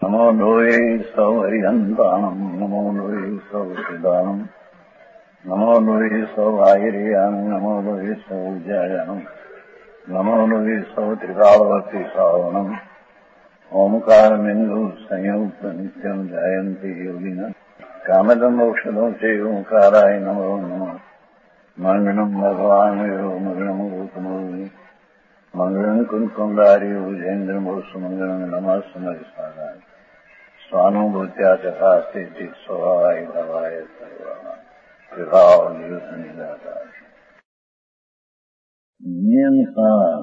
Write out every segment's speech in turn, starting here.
નમો લોહે સૌ હરિહંતાણમ નમો લોહે સૌ સિદાનમ નમો લોહે સૌ આયર્યાન નમો લોહે સૌ જયાનમ નમો લોહે સૌ ત્રિકાળવતી સાવનમ ઓમકાર બિંદુ સંયુક્ત નિત્યમ જયંતી યોગિના કામદમ ઔષધો છે ઓંકારાય નમો નમઃ મંગળમ ભગવાન મંગળમ ગૌતમોની મંગળમ કુંકુંડારી ઉજેન્દ્રમો સુમંગળમ નમઃ સમયસારાય સ્વાનુભૂત્યા ચકાસ્તે સ્વભાવાય ભવાય સર્વા વિભાવ નિયુત નિરાકાર નિયમસાર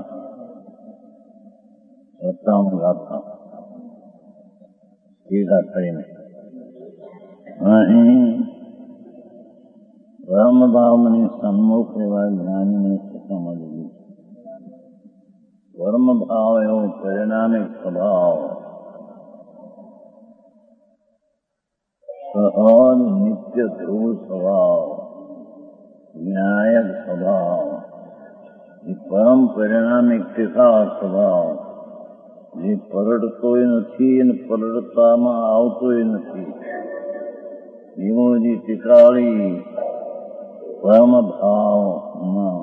સત્તામ ગાતા સીધા થઈને અહીં કર્મભાવની સન્મુખ એવા જ્ઞાનીને સમજવું. કર્મભાવ એવો પરિણામિક સ્વભાવ સહજ નિત્ય ધ્રુવ સ્વભાવ ન્યાયક સ્વભાવ એ પરમ પરિણામિક ટીકા સ્વભાવ જે પરડતોય નથી અને પરડતામાં આવતોય નથી એવો જે ટીકાળી પરમ ભાવમાં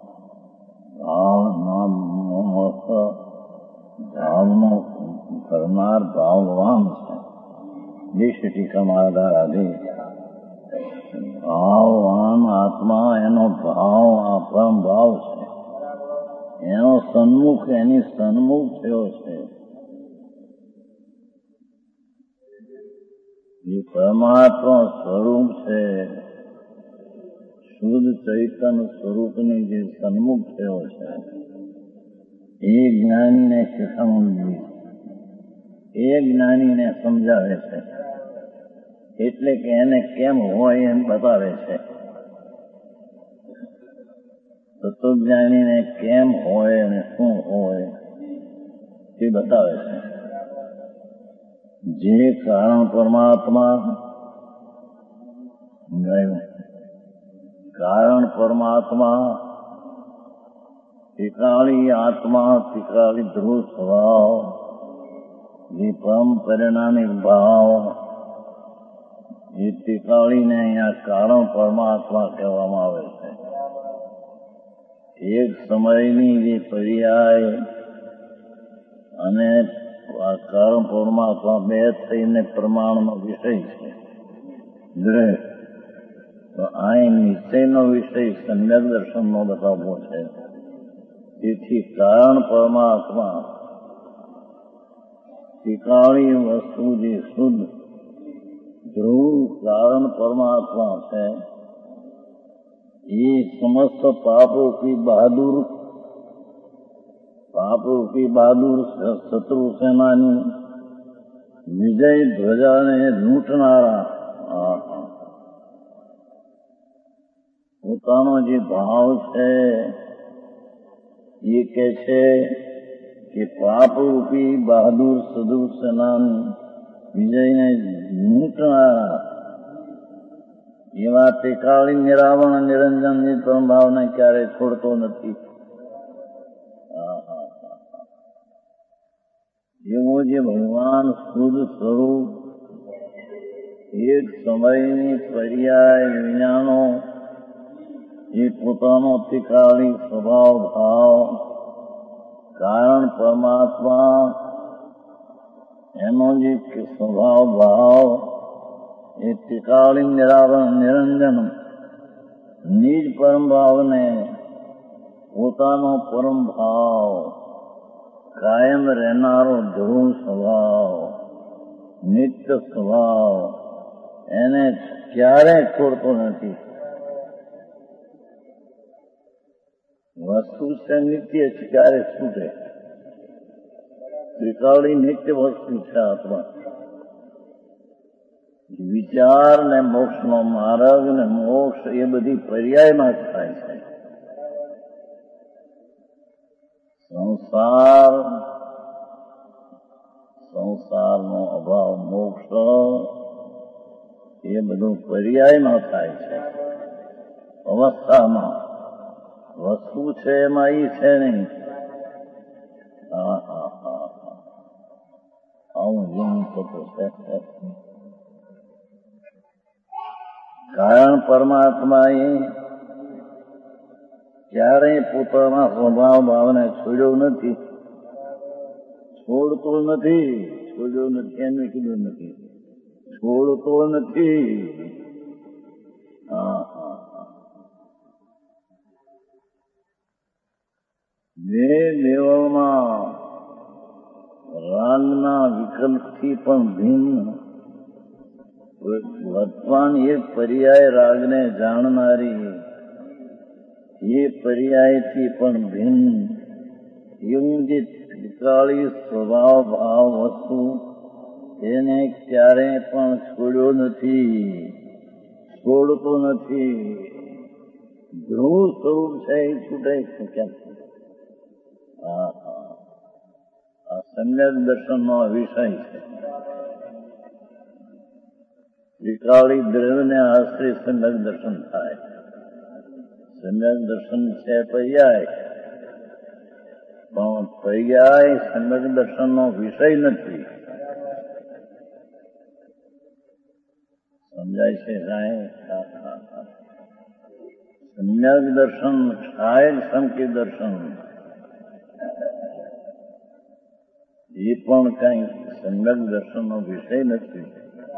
ભાવનો કરનાર ભાવવાન છે. જે ટીકામાં આધાર આદે ભાવવાન આત્મા એનો ભાવ આ પરમ ભાવ છે. એનો સન્મુખ એની સન્મુખ થયો છે. એ પરમાત્મા સ્વરૂપ છે. શુદ્ધ ચૈતન્ય સ્વરૂપની જે સન્મુખ થયો છે એ જ્ઞાનીને શીખવવું, એ જ્ઞાનીને સમજાવે છે. એટલે કે એને કેમ હોય એમ બતાવે છે. તત્વજ્ઞાનીને કેમ હોય અને શું હોય તે બતાવે છે. જે કારણ પરમાત્મા કારણ પરમાત્મા ટીકાળી આત્મા ટીકાળી ધ્રુવ સ્વભાવ જે પરમ પરિણામિક ભાવ એ ટીકાળીને અહીંયા કારણ પરમાત્મા કહેવામાં આવે છે. એક સમયની જે પર્યાય અને કારણ પરમાત્મા બે થઈને પ્રમાણનો વિષય છે. ગ્રહ તો આ નિશ્ચયનો વિષય સમ્યક દર્શનનો બતાવવો છે. તેથી કારણ પરમાત્મા ટીકાળી વસ્તુ જે શુદ્ધ ધ્રુવ કારણ પરમાત્મા છે એ સમસ્ત પાપરૂપી બહાદુર શત્રુ સેનાની વિજય ધ્વજાને લૂંટનારા પોતાનો જે ભાવ છે એ કે છે કે પાપરૂપી બહાદુર શત્રુ સેનાની વિજયને લૂંટનારા એવા ટીકાળી નિરાવણ નિરંજનની ભાવને ક્યારેય છોડતો નથી. એવો જે ભગવાન શુદ્ધ સ્વરૂપ એક સમયની પર્યાય વિજ્ઞાનો એ પોતાનો ટીકાળી સ્વભાવ ભાવ કારણ પરમાત્મા એનો જે સ્વભાવ ભાવ એ ટીકાળી નિરાવરણ નિરંજન નિજ પરમ ભાવને પોતાનો પરમ ભાવ કાયમ રહેનારો ધ્રુવ સ્વભાવ નિત્ય સ્વભાવ એને ક્યારેય છોડતો નથી. વસ્તુ છે નિત્ય છે, ક્યારે છૂટે? ત્રિકાળી નિત્ય વસ્તુ છે આત્મા. વિચાર ને મોક્ષનો માર્ગ ને મોક્ષ એ બધી પર્યાયમાં જ થાય છે. સંસારનો અભાવ મોક્ષ એ બધું પર્યાયમાં થાય છે. અવસ્થામાં વસ્તુ છે એમાં ઈ છે નહીં. આવું જેવું થતો છે. કારણ પરમાત્મા એ ક્યારેય પોતાના સ્વભાવ ભાવને છોડ્યો નથી, છોડતો નથી, છોડ્યો નથી એમ કીધું નથી, છોડતો નથી. બે લેવલમાં રાગના વિકલ્પથી પણ ભિન્ન વર્તમાન એક પર્યાય રાગને જાણનારી એ પર્યાયથી પણ ભિન્ન એવું જે ત્રિકાળી સ્વભાવ ભાવ વસ્તુ એને ક્યારેય પણ છોડ્યો નથી, છોડતો નથી. ધ્રુવ સ્વરૂપ છે એ છૂટે કેમ? આ સમ્યક દર્શનનો વિષય છે. ત્રિકાળી દ્રવ્યને આશ્રય સમ્યક દર્શન થાય. સમ્યક દર્શન છે પર્યાય, પણ પર્યાય સમ્યક દર્શનનો વિષય નથી. સમજાય છે સાહેબ? સમ્યક દર્શન થાય સંકેત દર્શન એ પણ કઈ સમ્યક દર્શનનો વિષય નથી.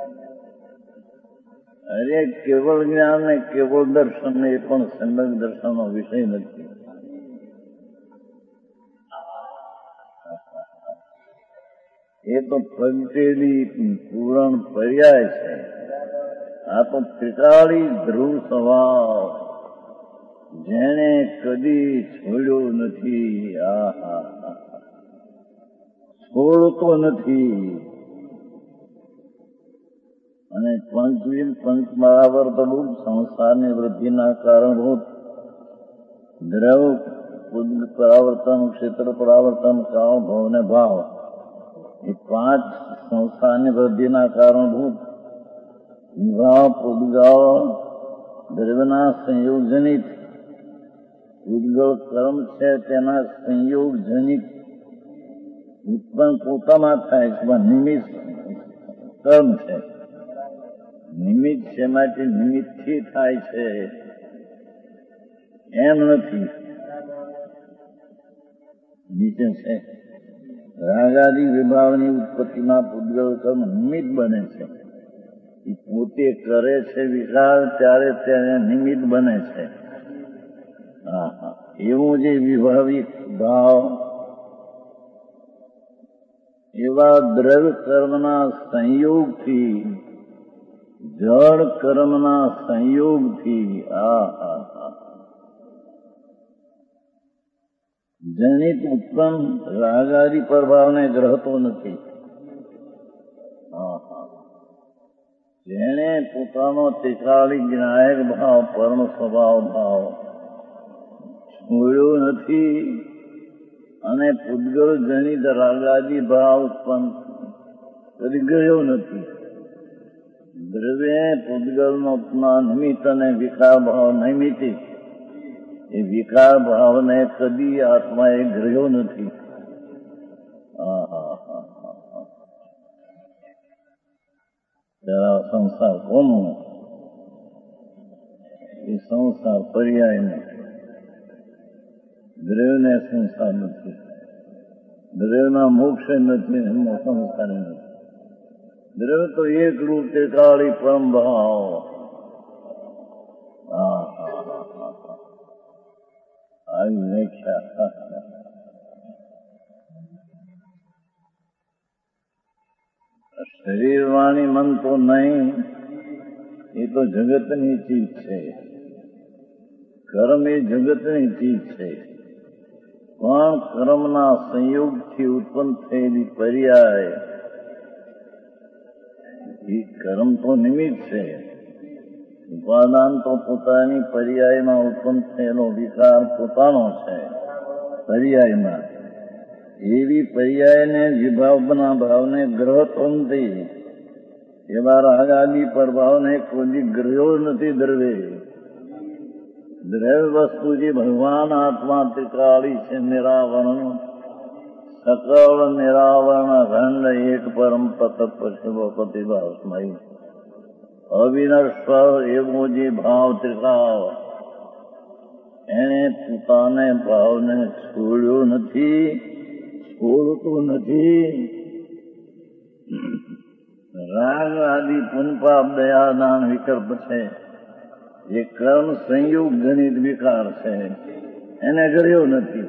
અરે કેવળ જ્ઞાન ને કેવળ દર્શન એ પણ સમ્યક દર્શનનો વિષય નથી. એ તો પગટેલી પૂરણ પર્યાય છે. આ તો ત્રિકાળી ધ્રુવ સ્વભાવ જેને કદી છોડ્યો નથી. છોડતો નથી. અને પંચવીર પંચ પરાવર્તનરૂપ સંસારની વૃદ્ધિના કારણભૂત દ્રવ પરાવર્તન, ક્ષેત્ર પરાવર્તન, કાળ, ભવ ને ભાવ એ પાંચ સંસારની વૃદ્ધિના કારણભૂત વિભાવ પૂદગલ દ્રવ્યના સંયોગજનિત પૂદગલ કર્મ છે તેના સંયોગજનિત ઉત્પન્ન પોતામાં થાય છે. નિમિત્ત કર્મ છે. નિમિત્ત છે માટે નિમિત્તથી થાય છે એમ નથી. નીચે છે રાગાદિ વિભાવની ઉત્પત્તિમાં પૂદગલ કર્મ નિમિત્ત બને છે. એ પોતે કરે છે વિકાર ત્યારે તેને નિમિત્ત બને છે. એવું જે વિભાવિક ભાવ એવા દ્રવ્ય કર્મના સંયોગથી, જળ કર્મના સંયોગથી જનિત ઉત્પન્ન રાગાદિ પ્રભાવને ગ્રહતો નથી. જેણે પોતાનો ત્રિકાળી જ્ઞાયક ભાવ પરમ સ્વભાવ ભાવ છોડ્યો નથી અને પૂદગલ જનિત રાગાદિ ભાવ ઉત્પન્ન કરી ગયો નથી. દ્રવ્ય પૂદગલનો નિમિત્ત અને વિકાર ભાવ નૈમિતિક એ વિકાર ભાવને કદી આત્માએ ગ્રહ્યો નથી. સંસાર કોનો? એ સંસાર પર્યાયનો. દ્રવ્યને સંસાર નથી, દ્રવ્યના મોક્ષ નથી, સંસાર નથી. દ્રવ્ય તો એક રૂપ ત્રિકાળી પરમ ભાવ. આવી વ્યાખ્યા. શરીર વાણી મન તો નહીં, એ તો જગતની ચીજ છે. કર્મ એ જગતની ચીજ છે. પણ કર્મના સંયોગથી ઉત્પન્ન થયેલી પર્યાય એ કર્મ તો નિમિત્ત છે. ઉપાદાન તો પોતાની પર્યાયમાં ઉત્પન્ન થયેલો વિકાર પોતાનો છે. પર્યાયમાં એવી પર્યાયને વિભાવના ભાવને ગ્રહતો નથી. એવા રાગાદિ પ્રભાવને કોઈ ગ્રહ્યો નથી. દ્રવ્ય વસ્તુ જે ભગવાન આત્મા ત્રિકાળી છે, નિરાવરણ સકળ નિરાવરણ અખંડ એક પરમ તત્વ શિવ પ્રતિભાસમય અવિનશ્વર એવો જે ભાવ ત્રિકાળ એને પોતાને ભાવને છોડ્યો નથી, છોડતો નથી. રાગ આદિ પુનપાપ દયાદાન વિકલ્પ છે, જે કર્મ સંયોગ જનિત વિકાર છે, એને ગળ્યો નથી.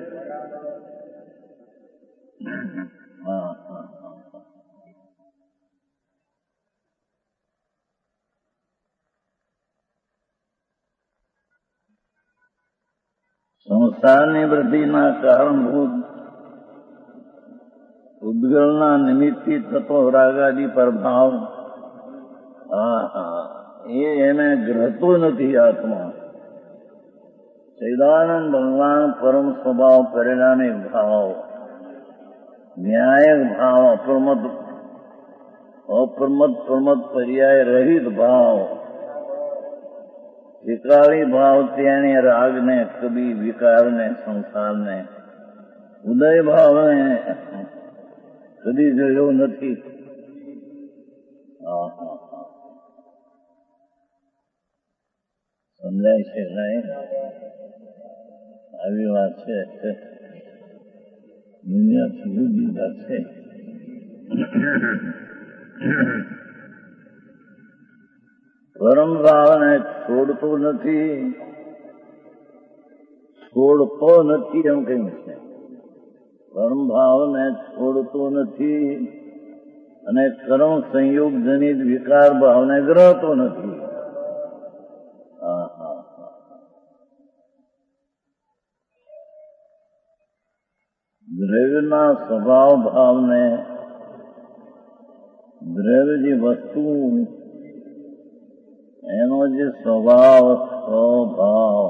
સંસારની વૃદ્ધિના કારણભૂત ઉદ્ગલના નિમિત્તથી થતો રાગાદી પ્રભાવ એને ગ્રહતો નથી આત્મા. સૈદાનંદ ભગવાન પરમ સ્વભાવ પરિણામિક ભાવ, ન્યાયક ભાવ, અપ્રમદ પર્યાય રહિત ભાવ, વિકારી ભાવ તેને રાગને, કબી વિકારને, સંસારને, ઉદય ભાવને કદી જોયો નથી. સમજાય છે નહીં? આવી વાત છે. દુનિયાથી જુદી વાત છે. પરમ ભાવને છોડતો નથી, છોડતો નથી એમ કહ્યું છે. પરમ ભાવને છોડતો નથી અને કર્મ સંયોગ જનિત વિકાર ભાવને ગ્રહતો નથી. દ્રવ્યના સ્વભાવ ભાવને, દ્રવ્ય જે વસ્તુ એનો જે સ્વભાવ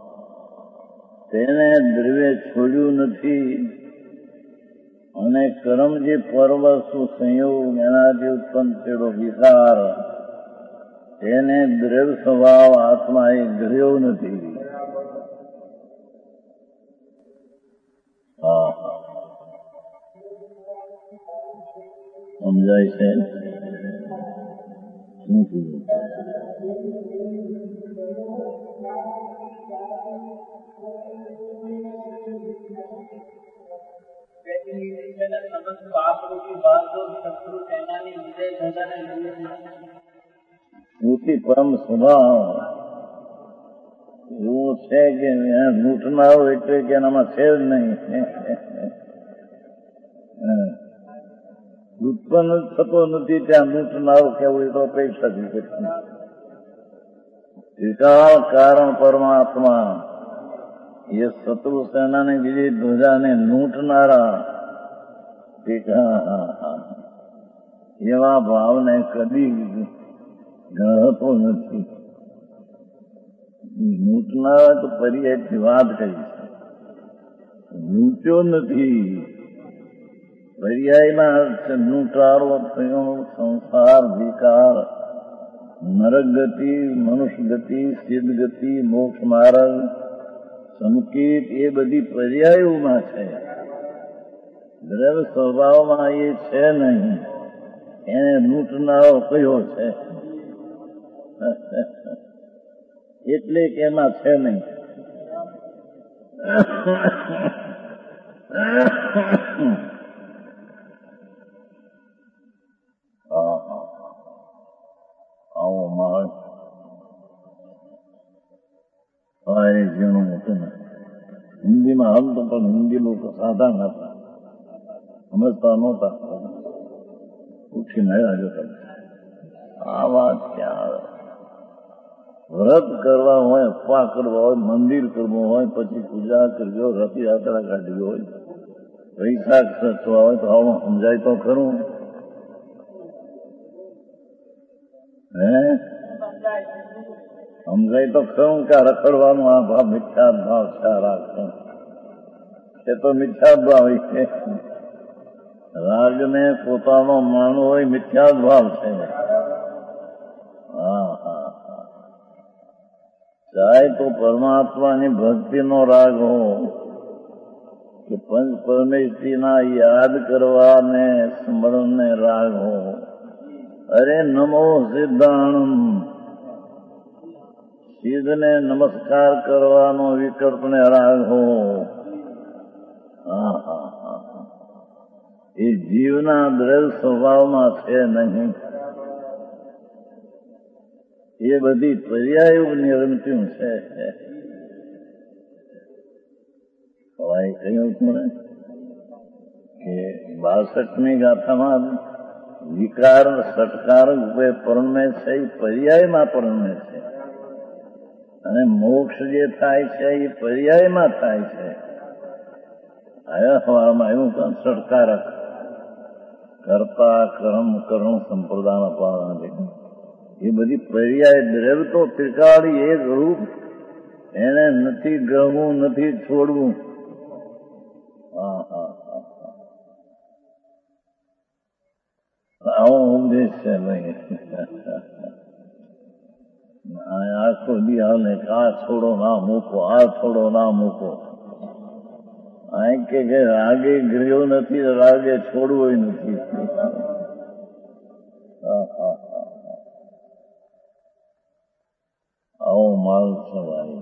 તેને દ્રવ્ય છોડ્યું નથી અને કર્મ જે પરવસ્તુ સંયોગ એનાથી ઉત્પન્ન થયેલો વિકાર તેને દ્રવ્ય સ્વભાવ આત્માએ ગ્રહ્યો નથી. સમજાય છે? શું કીધું? પરમ સ્વભાવ એવું છે કે લૂંટનારો એટલે કે એનામાં છે જ નહીં. ઉત્પન્ન થતો નથી ત્યાં લૂંટનારો કેવું એ તો અપેક્ષા જ વિકાળ કારણ પરમાત્મા એ શત્રુ સેનાની બીજી ધ્વજાને લૂંટનારા એવા ભાવને કદી ગ્રહતો નથી. લૂંટનારા તો પર્યાયથી વાત કરી છે, લૂંટ્યો નથી. પર્યાયમાં લૂંટારો થયો સંસાર વિકાર, નરક ગતિ, મનુષ્ય ગતિ, સિદ્ધ ગતિ, મોક્ષ માર્ગ, સંકેત એ બધી પર્યાયોમાં છે. દ્રવ્ય સ્વભાવમાં એ છે નહીં. એને લૂંટનારો કયો છે એટલે કે એમાં છે નહીં. આવો માલ જેનું હતું ને હિન્દીમાં હાલતો, પણ હિન્દી લોકો સાદા નતા, સમજતા નહોતા. ઉઠીને આવ્યા જતા આ વાત ક્યાં વ્રત કરવા હોય, અપવા કરવા હોય, મંદિર કરવું હોય, પછી પૂજા કરવી હોય, રથયાત્રા કાઢવી હોય, પૈસા ખર્ચવા હોય તો આવું સમજાય તો ખરું? સમજાય તો ખરું કે રખડવાનો આ ભાવ મિથ્યા ભાવ છે. રાખશું એ તો મિથ્યા ભાવ છે. રાગને પોતાનો માનવો હોય મિથ્યા ભાવ છે. ચાહે તો પરમાત્માની ભક્તિનો રાગ હો કે પંચ પરમેશ્વરીના યાદ કરવાને સ્મરણને રાખો. અરે નમો સિદ્ધાણમ, સિદ્ધને નમસ્કાર કરવાનો વિકલ્પને રાખો. એ જીવના દ્રવ્ય સ્વભાવમાં છે નહીં. એ બધી પર્યાયોની રમતું છે. કહ્યું હતું ને કે 62મી ગાથામાં વિકાર સટકાર રૂપે પરણે છે, એ પર્યાયમાં પરણે છે. અને મોક્ષ જે થાય છે એ પર્યાયમાં થાય છે. આયા હવામાં એવું કામ સટકારક કરતા કર્મ કર્મ સંપ્રદાન અપાર, એ બધી પર્યાય દ્રવ્ય તો ત્રિકાળી એક રૂપ, એને નથી ગમવું નથી છોડવું. આવો ઉપદેશ છે ભાઈ. આખો દી હાલે આ છોડો ના મૂકો, આ છોડો ના મૂકો. આ કે રાગે ગૃહ્યો નથી, રાગે છોડવો નથી. આવો માલ સવાય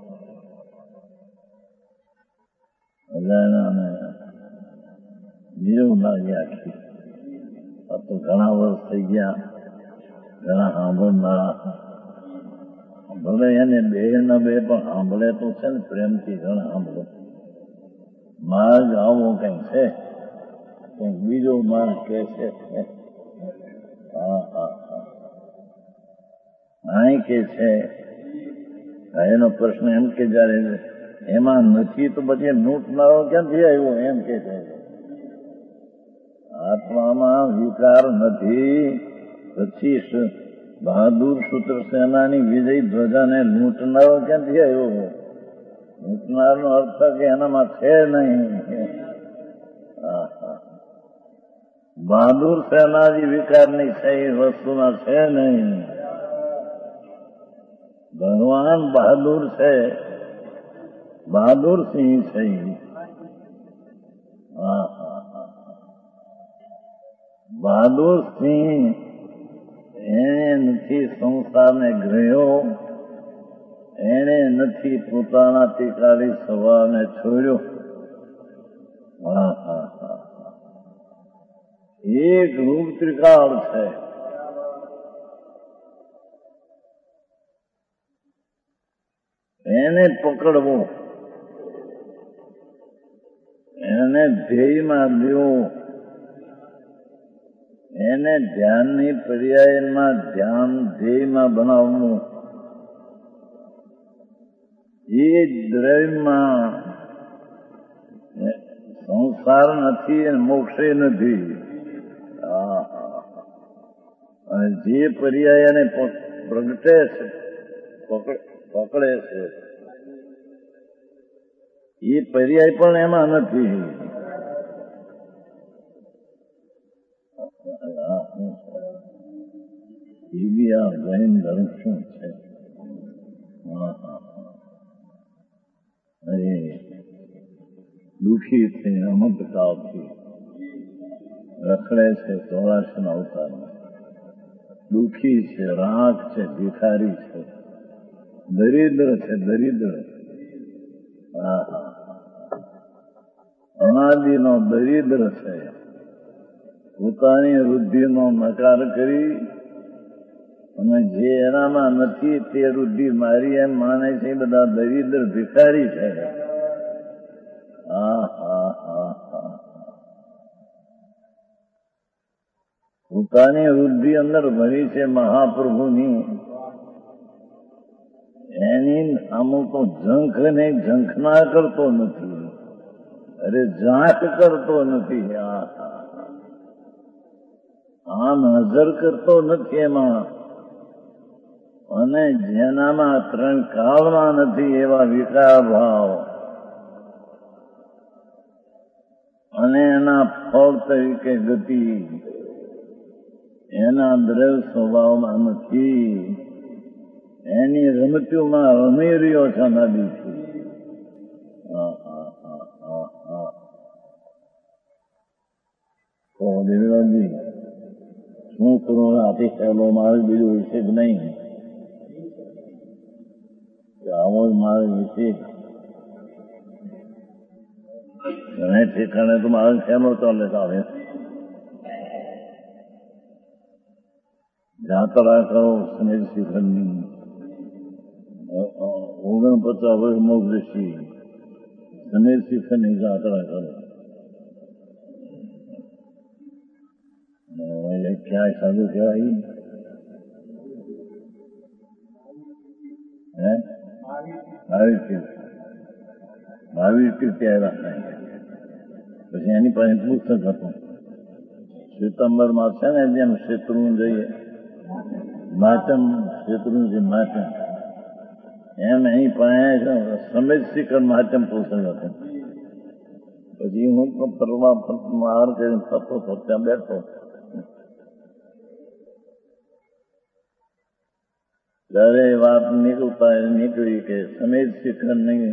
અજાણાને બીજું લાગે આખી. આ તો ઘણા વર્ષ થઈ ગયા, ઘણા સાંભળનારા ભલે એને બે ના બે પણ સાંભળે તો છે ને, પ્રેમથી ઘણા સાંભળે. માર્ગ આવો કઈક છે, કઈક બીજો માર્ગ કે છે. અહીં કે છે એનો પ્રશ્ન એમ કે જયારે એમાં નથી તો પછી નૂટનારો ક્યાંથી આવ્યો એમ કે છે. આત્મામાં વિકાર નથી, પછી બહાદુર સૂત્ર સેનાની વિજય ધ્વજાને લૂંટનારો ક્યાંથી આવ્યો? લૂંટનારનો અર્થ કે એનામાં છે નહીં. બહાદુર સેનાજી વિકારની છે એ વસ્તુમાં છે નહીં. ભગવાન બહાદુર છે, બહાદુર સિંહ છે. બહાદુર સિંહ એને નથી સંસારને ગ્રહ્યો, એને નથી પોતાના તિકારી સ્વભાવને છોડ્યો. એક રૂપ ત્રિકાળ છે. એને પકડવો, એને ધ્યેયમાં દેવો, એને ધ્યાનની પર્યાયમાં ધ્યાન ધ્યેયમાં બનાવવું. એ દ્રવ્યમાં સંસાર નથી અને મોક્ષે નથી. અને જે પર્યાય એને પ્રગટે છે, પકડે છે, એ પર્યાય પણ એમાં નથી. એ બી આ જૈન ધર્મ શું છે? દુઃખી છે, અમંતકાળથી રખડે છે 84 અવતારમાં. દુઃખી છે, રાખ છે, ભિખારી છે, દરિદ્ર છે, દરિદ્ર. અનાદિનો દરિદ્ર છે. પોતાની વૃદ્ધિનો નકાર કરી અને જે એનામાં નથી તે વૃદ્ધિ મારી એમ માને છે, બધા દરિદ્ર ભિખારી છે. પોતાની વૃદ્ધિ અંદર ભરી છે મહાપ્રભુની, એની અમુક ઝંખ ને ઝંખના કરતો નથી. અરે ઝાંક કરતો નથી. આમ નજર કરતો નથી એમાં. અને જેનામાં 3 કાળમાં નથી એવા વિકાર ભાવ અને એના ફળ તરીકે ગતિ એના દ્રવ્ય સ્વભાવમાં નથી. એની રમતીઓમાં રમી રહ્યો છે નદીથી. તો દેવરાજજી શું કરું? આથી સહેલો મારે બીજું વિશે જ નહીં. આવો જ મારે વિશે ઘણે ઠેકાણે તો મારે સહેલો ચાલે આવે. જાત્રા કરો સ્નેહ શિખરની 49 વર્ષ મોક્ષ સ્નેહ શિખરની જાત્રા કરો. ક્યાંય સાધુ કહેવાય? હે ભાવિ કીર્તિ આવ્યા. પછી એની પાસે પુસ્તક હતું શ્વેતાંબરમાં છે ને, જેમ શેત્રુંજય માતમ, શેત્રુંજય માતમ, એમ અહીં પાસે સમેત શિખર માતમ પુસ્તક હતું. પછી હું તો ફરવા માર કરીને થતો ત્યાં બેઠો. ત્યારે વાત નીકળી કે સમેત શિખરની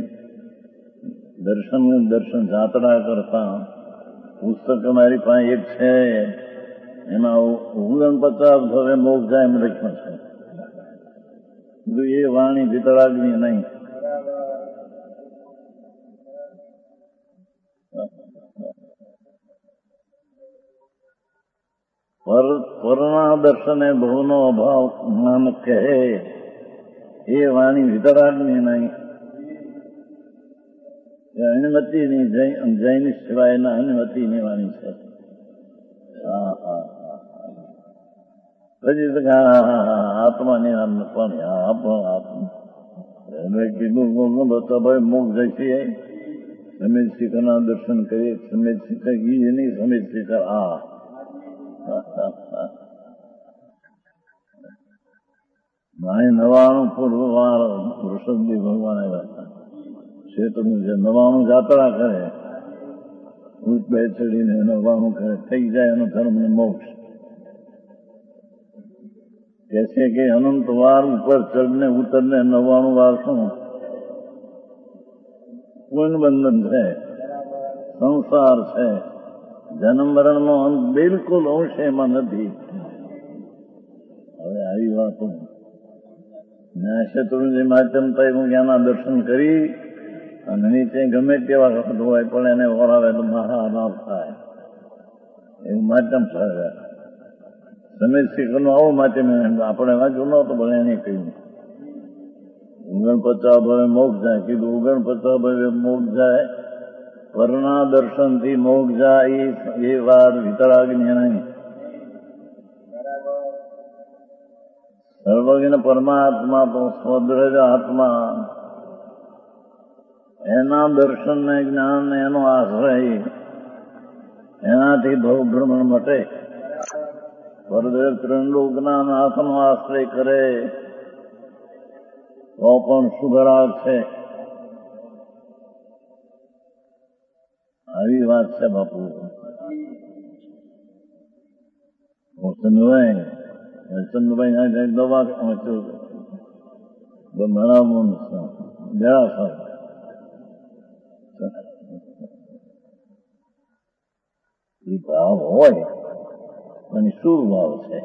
દર્શન જાત્રા કરતા પુસ્તક અમારી પાસે એક છે, એમાં 49 હવે મોક્ષ જાય એમ લખ્યું છે. એ વાણી વિતરાગની નહીં. પરના દર્શને ભવનો અભાવ નામ કહે, એ વાણી વિતરાગની નહીં. અનુમતિની જૈન સિવાયના અનુમતિની વાણી છે. પછી આત્માની નામ પણ કીધું ભાઈ મોક્ષ જશે. સમેત શિખરના દર્શન કરીએ. સમેત શિખર એ નહીં, સમેત શિખર આ મારે 99 પૂર્વવાર વૃષભદેવ ભગવાન આવ્યા હતા. ક્ષેત્રનું જે 99 જાત્રા કરે, ઊંટ બે ચડીને 99 કરે, થઈ જાય એનો ધર્મ ને મોક્ષ. કે છે કે અનંત વાર ઉપર ચડને ઉતરને 99 વાર શું કોઈ બંધન છે, સંસાર છે. જન્મ મરણનો અંત બિલકુલ અંશ એમાં નથી. હવે આવી વાતો શત્રુંજય માધ્યમ થઈ હું ત્યાંના દર્શન કરી અને નીચે ગમે તેવા વખત હોય પણ એને વળાવે તો મહાલાભ થાય એવું માધ્યમ થાય. સમેત શિખરનું આવું માધ્યમ આપણે વાંચ્યું નહોતું, પણ એને કહ્યું 49 ભવે મોક્ષ જાય. કીધું 49 ભવે મોક્ષ જાય, પરના દર્શનથી મોક્ષ જાય. એ વાત વિતરાગની નહીં. સર્વજ્ઞ પરમાત્મા તો સ્વદ્રજ આત્મા, એના દર્શન ને જ્ઞાન ને એનો આશ્રય, એનાથી ભવ ભ્રમણ મટે. પરદેવ ત્રિલોકના નાથનો આશ્રય કરે તો પણ શુભરાગ છે. આવી વાત છે બાપુ. ચંદુભાઈ ના દવા બરાબર જરા એ ભાવ હોય અને શું ભાવ છે,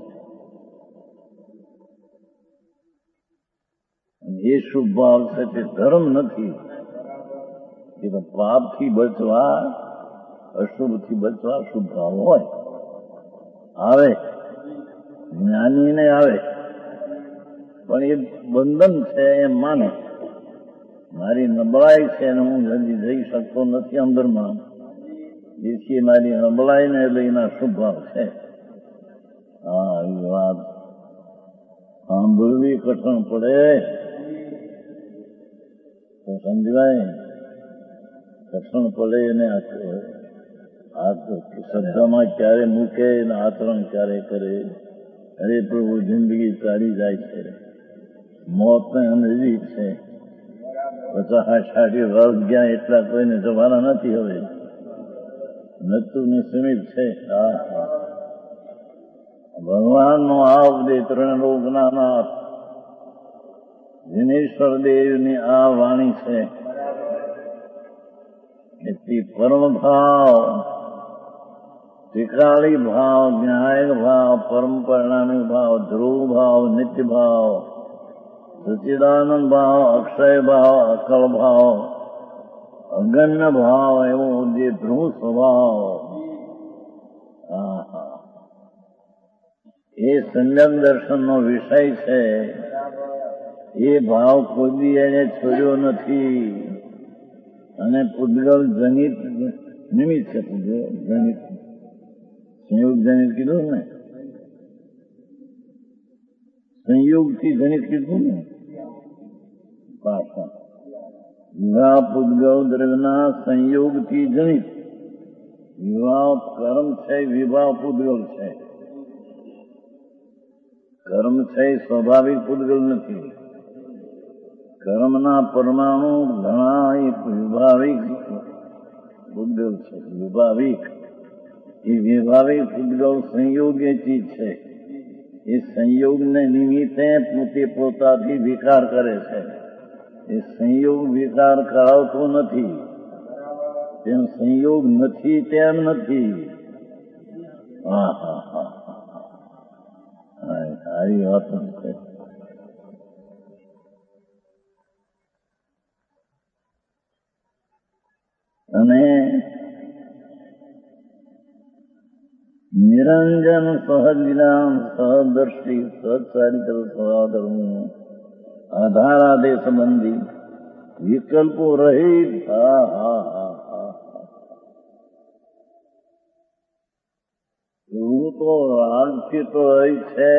એ શુભ ભાવ છે તે ધર્મ નથી. એ તો પાપથી બચવા, અશુભથી બચવા શુભ ભાવ હોય. આવે જ્ઞાનીને આવે, પણ એ બંધન છે એમ માને. મારી નબળાઈ છે અને હું જલ્દી જઈ શકતો નથી અંદરમાં, જેથી મારી નબળાઈને લઈને શુભ ભાવ છે. હા, એ વાત સાંભળવી કઠણ પડે તો સમજવાય. કઠણ પડે ને શ્રદ્ધામાં ક્યારે મૂકે ને આચરણ ક્યારે કરે. અરે પ્રભુ, જિંદગી ચાલી જાય છે, મોતને નજીક છે. 50-60 વર્ષ ગયા એટલા કોઈને જવાના નથી. હવે મૃત્યુની સમીપ છે. ભગવાનનો આ ઉપદેશ ત્રિલોકના નાથ દિનેશ્વર દેવની આ વાણી છે. એટલી પરમ ભાવ ત્રિકાળી ભાવ, જ્ઞાયક ભાવ, પરમ પરિણામી ભાવ, ધ્રુવ ભાવ, નિત્ય ભાવ, સચ્ચિદાનંદ ભાવ, અક્ષય ભાવ, અકળ ભાવ, અગમ્ય ભાવ, એવો જે ધ્રુવ સ્વભાવ, એ સમ્યક દર્શનનો વિષય છે. એ ભાવ કોઈ દી એને છોડ્યો નથી. અને પૂદગલ જનિત નિમિત્ત છે. પૂદગલ જનિત સંયોગ જનિત કીધું ને, સંયોગથી જનિત કીધું ને પાછા. વિવાહ પૂદગલ દ્રવ્યના સંયોગથી જનિત. વિવાહ કર્મ છે, વિવાહ પૂદગલ છે. કર્મ છે સ્વાભાવિક પૂદગલ નથી. કર્મના પરમાણુ ઘણા એક વિભાવિક પૂદગલ છે. વિભાવિક એ વિભાવિક પૂદગલ સંયોગ એ ચીજ છે. એ સંયોગને નિમિત્તે પોતે પોતાથી વિકાર કરે છે. એ સંયોગ વિકાર કરાવતો નથી. તેમ સંયોગ નથી તેમ નથી. હા હા હા સારી વાત છે. અને નિરંજન સહજ વિરામ સહદર્શિ સહચારિત્ર સહાધર્મ આધારાદે સંબંધી વિકલ્પો રહિત. હા હા હા હા એવું તો રાગથી તો રહી છે.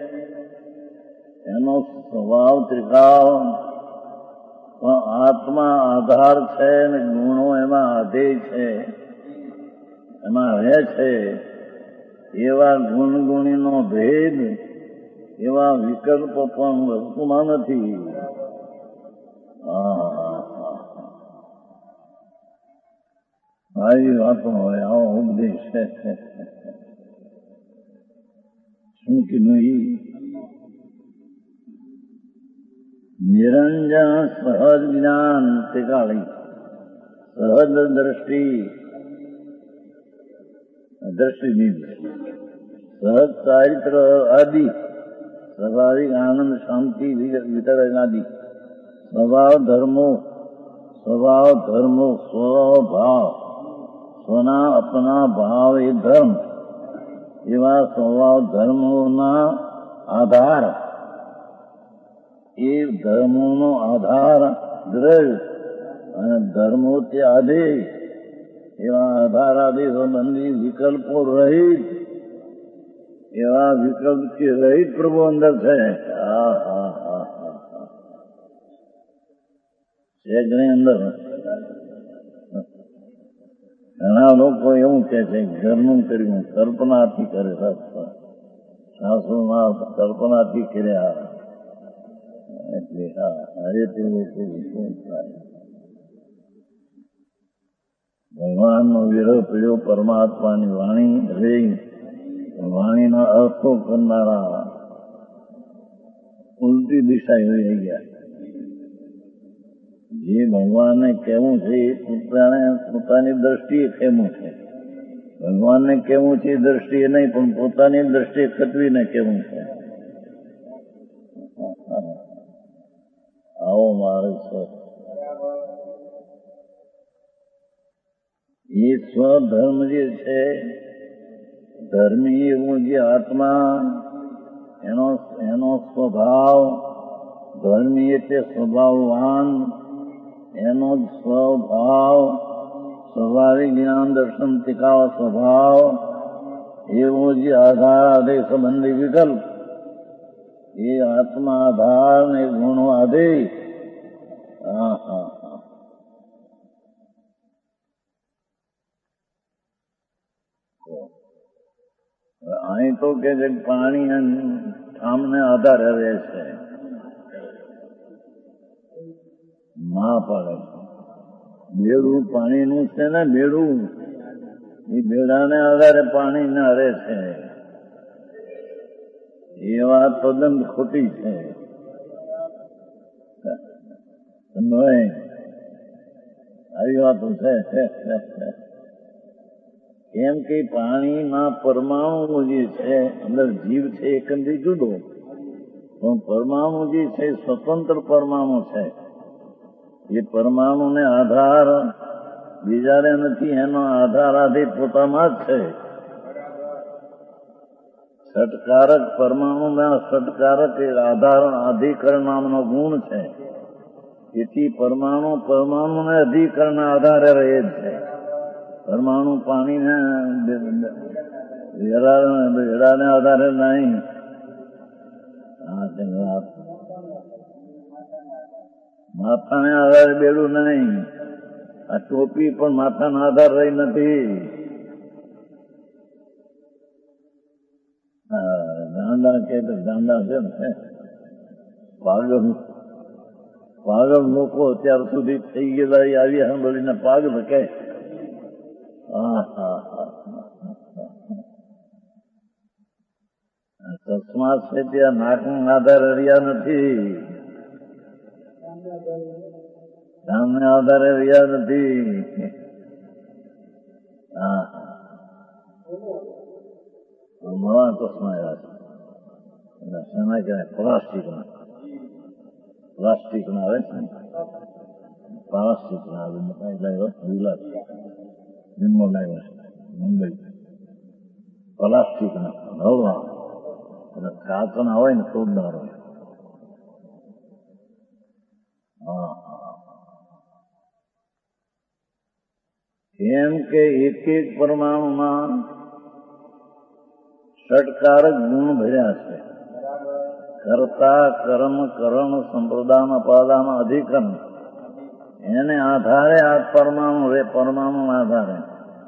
એનો સ્વભાવ ત્રિકાળ, પણ આત્મા આધાર છે ને ગુણો એમાં આધેય છે, એમાં રહે છે. એવા ગુણ ગુણીનો ભેદ, એવા વિકલ્પ પણ વસ્તુમાં નથી. આવી વાતો હોય. આવો ઉપદેશ છે. શું કીધું? નિરંજન સહજ જ્ઞાન ત્રિકાળી, સહજ દ્રષ્ટિ, દ્રષ્ટિની સહજ ચારિત્ર આદિ, સ્વાભાવિક આનંદ શાંતિ વિતરક આદિ, સ્વભાવ ધર્મો સ્વભાવ, સ્વના અપના ભાવ એ ધર્મ, એવા સ્વભાવ ધર્મોના આધાર, એ ધર્મોનો આધાર દ્રવ્ય અને ધર્મો તે આધેય, એવા આધારાદિ સંબંધી વિકલ્પો રહિત, એવા વિકલ્પથી રહિત પ્રભુ અંદર છે. ઘણી અંદર ઘણા લોકો એવું કે છે, ઘરનું કર્યું કલ્પનાથી કરે. સાસુમાં કલ્પનાથી કર્યા. એટલે હવે તેવું શું થાય? ભગવાનનો વિરહ પીડ્યો પરમાત્માની વાણી રહી, વાણીના અર્થો કરનારા ઉલટી દિશા રહી ગયા. જે ભગવાનને કહેવું છે એ પોતાની દ્રષ્ટિએ કહેવું છે. ભગવાનને કહેવું છે એ દ્રષ્ટિએ નહીં, પણ પોતાની દ્રષ્ટિએ કટવીને કહેવું છે. આવો મારે છે. એ સ્વધર્મ જે છે, ધર્મી એવું જે આત્મા, એનો સ્વભાવ ધર્મી એટલે સ્વભાવવાન, એનો જ સ્વભાવ સ્વાભાવિક જ્ઞાન દર્શન તિકાવ સ્વભાવ, એવો જે આધાર આધે સંબંધી વિકલ્પ, એ આત્મા આધાર ને ગુણો આધેય. અહીં તો કે છે પાણી ઠામને આધારે રહે છે. ના પડે છે. બેડું પાણીનું છે ને, બેડું એ બેડાને આધારે પાણી ના રહે છે. એ વાત તદ્દન ખોટી છે. આવી વાતો છે. એમ કે પાણીમાં પરમાણુ જે છે અંદર જીવ છે એકંદરી જુદો, પણ પરમાણુ જે છે સ્વતંત્ર પરમાણુ છે. એ પરમાણુને આધાર બીજાને નથી, એનો આધાર આધી પોતામાં જ છે. ષટકારક પરમાણુમાં ષટકારક એ આધાર અધિકરણ નામનો ગુણ છે. તેથી પરમાણુને અધિકરણ આધારે રહે જ છે. પરમાણુ પાણીને વેડાને આધારે નહીં. માથાને આધારે બેડું નહીં. આ ટોપી પણ માથાનો આધાર રહી નથી. ગાંડા કે ગાંડા છે ને પાગલ લોકો અત્યાર સુધી થઈ ગયેલા આવી સાંભળીને પાગલ કે ચશ્મા છે ત્યાં નાકના આધારે રહ્યા નથી, કામને આધારે રહ્યા નથી. નવા ચશ્મા આવ્યા છે. શેના કહેવાય? પ્લાસ્ટિકના આવે છે ને, પ્લાસ્ટિકના આવે ગુલાબ નિમ્નો લાવ્યો છે મુંબઈ. પ્લાસ્ટિકના નવા અને કાચના હોય ને તોડનાર હોય. એમ કે એક એક પરમાણુમાં ષટકારક ગુણ ભર્યા છે. કર્તા, કર્મ, કરણ, સંપ્રદાન, અપાદાન, અધિકરણ. એને આધારે આ પરમાણુ આધારે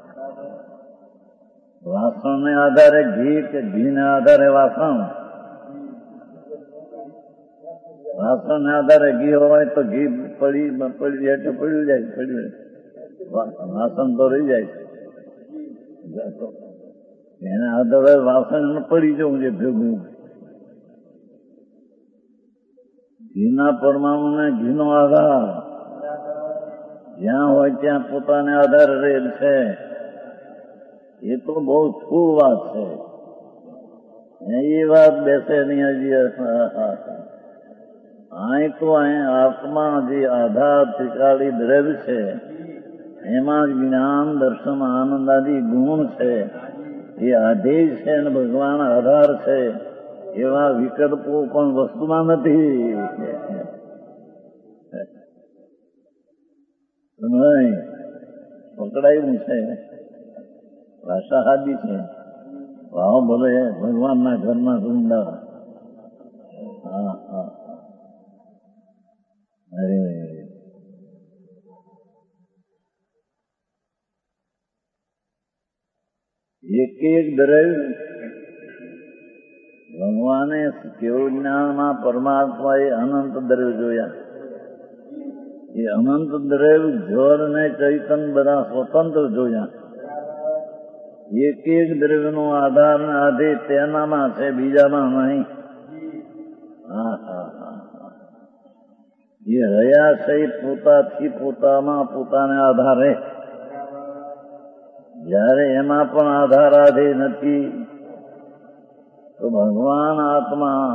વાસણને આધારે ઘી કે ઘીને આધારે વાસણ. વાસણને આધારે ઘી હોય તો ઘી પડી જાય, પડ્યું જાય. વાસણ તો રહી જાય. એને આધારે વાસણ પડી જવું છે ભેગું. ઘીના પરમાણુને ઘીનો આધાર જ્યાં હોય ત્યાં પોતાને આધાર રહેલ છે. એ તો બહુ સ્થૂળ વાત છે. એ વાત બેસે નહીં હજી. અહીં તો આત્મા જે આધાર ત્રિકાળી દ્રવ્ય છે એમાં જ્ઞાન, દર્શન, આનંદ આદિ ગુણ છે. એ આધેય છે અને ભગવાન આધાર છે. એવા વિકલ્પો પણ વસ્તુમાં નથી. પકડાયું છે. ભાષા સાદી છે. ભાવ ભલે ભગવાનના ઘરમાં ઊંડા. અરે એક એક દ્રવ્ય ભગવાને કેવળ જ્ઞાનમાં પરમાત્માએ અનંત દ્રવ્ય જોયા. એ અનંત દ્રવ્ય જળ ને ચૈતન બધા સ્વતંત્ર જોયા. એક એક દ્રવ્યનો આધાર ને આધે તેનામાં છે, બીજામાં નહીં. એ રહ્યા છે પોતાથી પોતામાં પોતાને આધારે. જયારે એમાં પણ આધાર આધે નથી તો ભગવાન આત્મા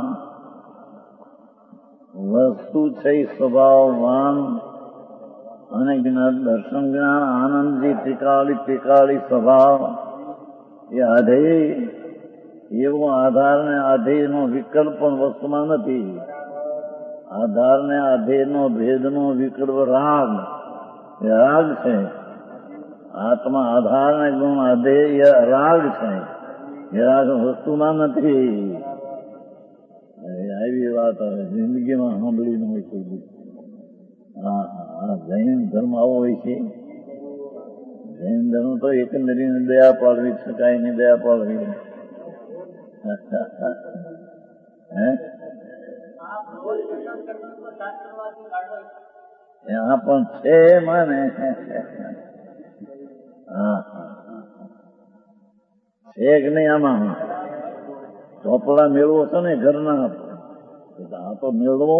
વસ્તુ છે સ્વભાવવાન અને દર્શન જ્ઞાન આનંદજી ત્રિકાળી સ્વભાવ. એ આધેય એવો આધારને આધેયનો વિકલ્પ પણ વસ્તુમાં નથી. આધારને આધેયનો ભેદનો વિકલ્પ રાગ છે. આત્મા આધારને ગુણ આધેય રાગ છે. એ રાગ વસ્તુમાં નથી. આવી વાત હવે જિંદગીમાં સાંભળી ન હોય કોઈ. જૈન ધર્મ આવો હોય છે. જૈન ધર્મ તો એકંદરીને દયા પાડવી શકાય ને દયા પાડવી. આ પણ છે મને. છે કે નહીં આમાં ચોપડા મેળવો છે ને ઘરના. આ તો મેળવો.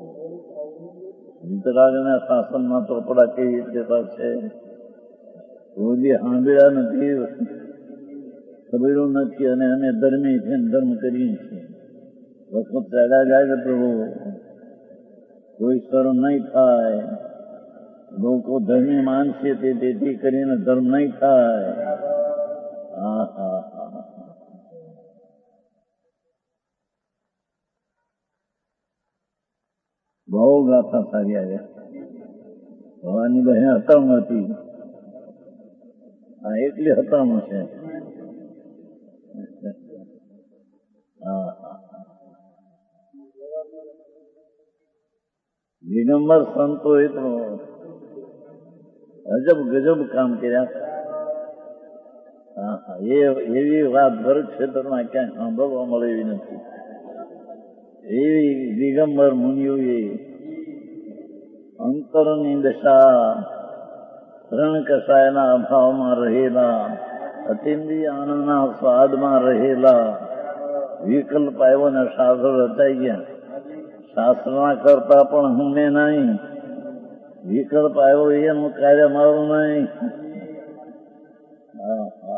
વિતરાગના શાસનમાં ચોપડા કેવી રીતે છે. કોઈ સાંભળ્યા નથી, ખબરું નથી, અને અમે ધર્મી છે ધર્મ કરીએ છીએ. વખત ચડા જાય પ્રભુ, કોઈ શરમ નહીં થાય. લોકો ધર્મી માનશે તેથી કરીને ધર્મ નહીં થાય. હા હા હા, બહુ ગાથા સારી આવે. ભવાની બહેન હતામ હતી, આ એટલી હતામ છે. હા, દિગંબર સંતોએ તો અજબ ગજબ કામ કર્યા. હા હા, એવી વાત ભરત ક્ષેત્રમાં ક્યાંય સાંભળવા મળે એવી નથી. એવી દિગંબર મુનિઓએ અંતરની દશા રણ કસાયના અભાવમાં રહેલા, અતિન્દ્રિય આનંદના સ્વાદમાં રહેલા, વિકલ્પ આવ્યો ને શાસ્ત્ર રચાઈ ગયા. શાસ્ત્રના કરતા પણ હમને નહીં, વિકલ્પ આવ્યો એનું કાર્ય મારું નહીં. હા હા,